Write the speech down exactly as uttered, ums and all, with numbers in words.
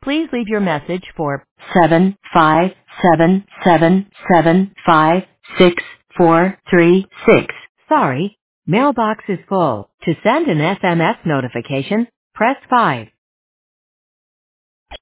Please leave your message for seven five seven seven seven five six four three six. Sorry, mailbox is full. To send an S M S notification, press five.